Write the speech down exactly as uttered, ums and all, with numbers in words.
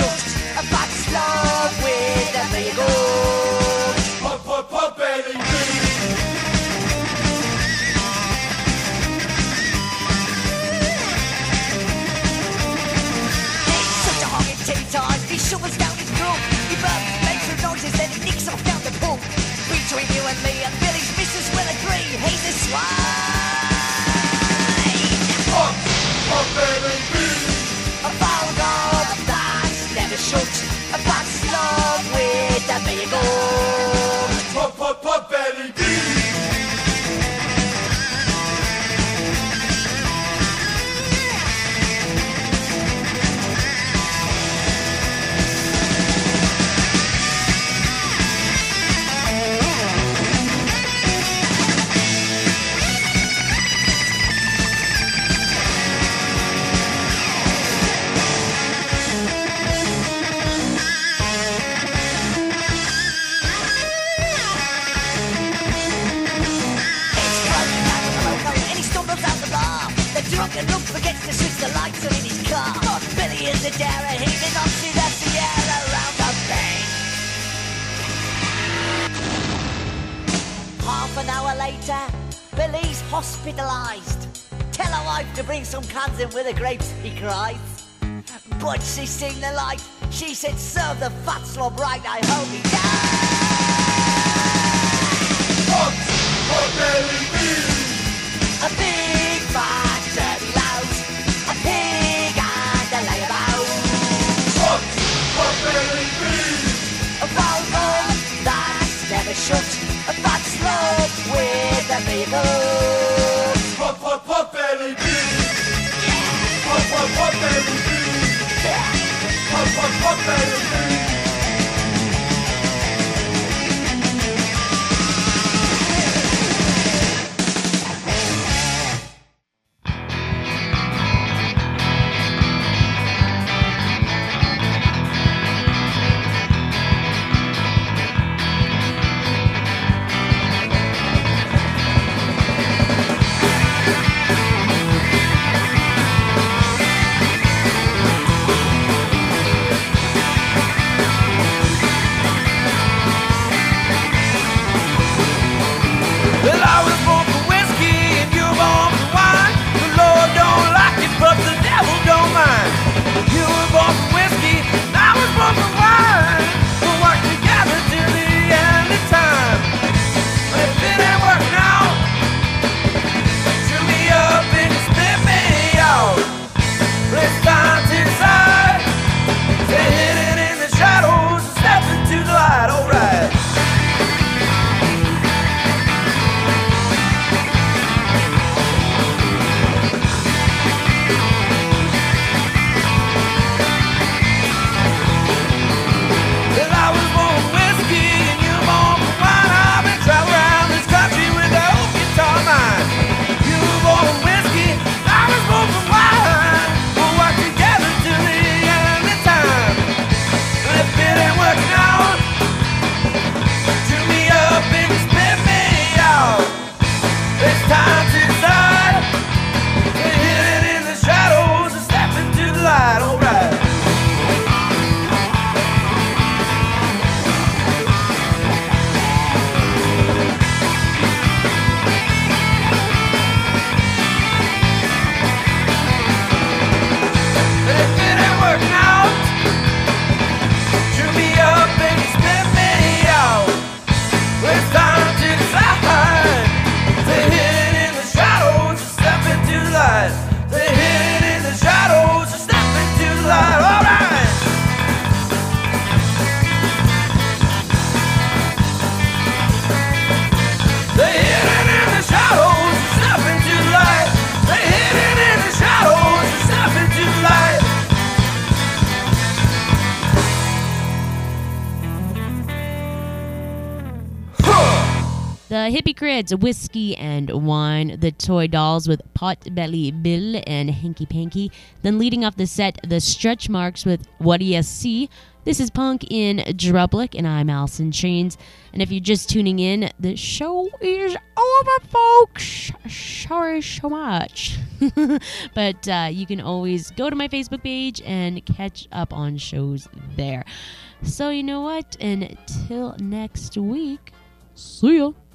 shooked. A fat's love with a big goat. Pop, pop, pop, belly beat. It's such a hog at tea time. He shovels down his throat. He burps, makes some noises, then he nicks off down the pub. Between you and me, and Billy's missus will agree, he's a swine. Pop, pop, belly beat. A foul dog that's never shut. A fat's love with a big goat. Pop, pop, pop, belly beat. Drunken look forgets to switch the lights on in his car. Billy is a darer, heaving on to the Sierra round the bend. Half an hour later, Billy's hospitalised. Tell her wife to bring some cans in with the grapes, he cries. But she's seen the light. She said, serve the fat slob right, I hope he dies. Pop, pop, belly beat. A big fat dirty louse, a pig and a layabout. Pop, pop, belly beat. A foul dog that's never shut, a fat slob with a big goat. Pop, pop, pop, belly beat. Pop, pop, pop, belly beat. Pop, pop, pop, belly beat. Well, I was born for whiskey and you were born for wine. The Lord don't like it, but the devil don't mind. You were born for whiskey and I was born for wine. We'll work together till the end of time. But if it ain't working out, chew me up and spit me out. But it's time to decide. Say hidden in the shadows and step into the light, alright. Well, I was born for whiskey and you were born for wine. I've been traveling around this country with the old guitar mine. You were born for whiskey, I was born for wine. We'll work together till the end of time. But if it ain't working out, chew me up and spit me out. It's time to decide. We're hidden in the shadows and step into the light, alright. But if it ain't working out, chew me up and spit me out. It's time to decide. They're hidden in the shadows and step into the light. They're hidden in the shadows and step into the light. Alright. They're hidden in the shadows and step into the light. They're hidden in the shadows and step into the light. The Hippie Crids, Whiskey and Wine. The Toy Dolls with Potbelly Bill and Hanky Panky. Then leading off the set, the Stretch Marks with What Do You See? This is Punk in Drublic, and I'm Allison Chains. And if you're just tuning in, the show is over, folks. sorry so much. But uh, you can always go to my Facebook page and catch up on shows there. So you know what? Until next week, see ya.